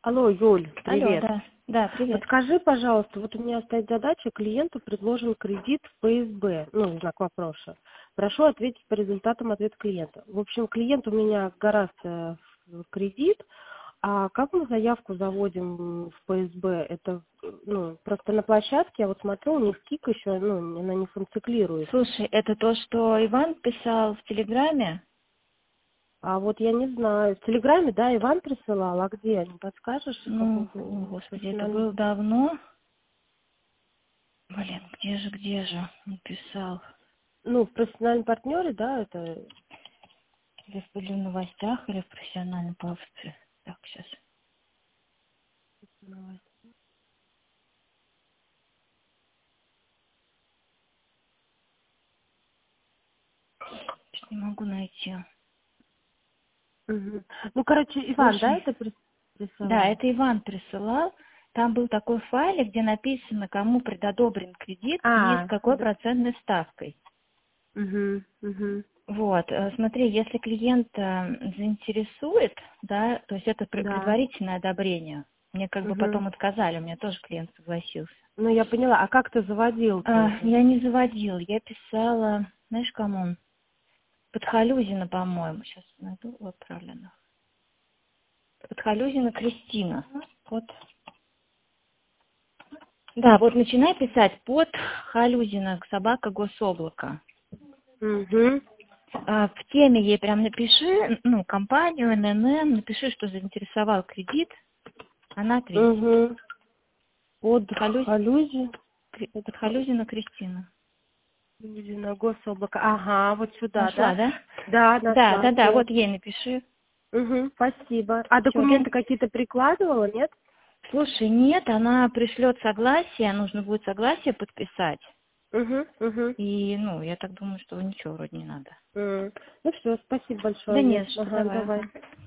Алло, Юль, Алло, привет. да. Да, привет. Подскажи, пожалуйста, вот у меня стоит задача, клиенту предложен кредит в ФСБ, ну, знак вопроса. Прошу ответить по результатам ответа клиента. В общем, клиент у меня гораздо в кредит, а как мы заявку заводим в ФСБ? Это, ну, просто на площадке, я вот смотрю, у них КИК еще, ну, она не функционирует. Слушай, это то, что Иван писал в Телеграме? А вот я не знаю, в Телеграме, да, Иван присылал, а где? Не подскажешь, в Ну, каком о, господи, это профессиональном? было давно. Блин, где же он писал? Ну, в профессиональном партнере, да, это... Или в новостях, или в профессиональной паузе. Так, сейчас. Не могу найти. Мгм. Ну, короче, Иван, да, Слушай, это да, присылал? это Иван присылал. Там был такой файлик, где написано, кому предодобрен кредит и с какой Да. процентной ставкой. Угу, угу. Вот, смотри, если клиент заинтересует, да, то есть это Да. предварительное одобрение. Мне как бы Угу. потом отказали, у меня тоже клиент согласился. Ну, я поняла. А как ты заводил тоже? Я не заводила, я писала, знаешь, кому? Подхалюзина, по-моему, сейчас найду в отправленных. Подхалюзина Кристина. Вот. Да, вот начинай писать под Халюзина, собака Гособлако. Угу. В теме ей прям напиши, ну, компанию, ННН, напиши, что заинтересовал кредит, она ответит. Угу. Под Халюз... Халюзи. Подхалюзина Кристина. На гособлако. Ага, вот сюда, Нашла, да? да? Да, Да, нашла, да, да, все. вот ей напиши. Угу, спасибо. А Все, документы какие-то прикладывала, нет? слушай, нет, она пришлет согласие, нужно будет согласие подписать. Угу, угу. И, ну, я так думаю, что ничего вроде не надо. Ну все, спасибо Да большое, не Юль. за что, Ага, давай, давай. ага.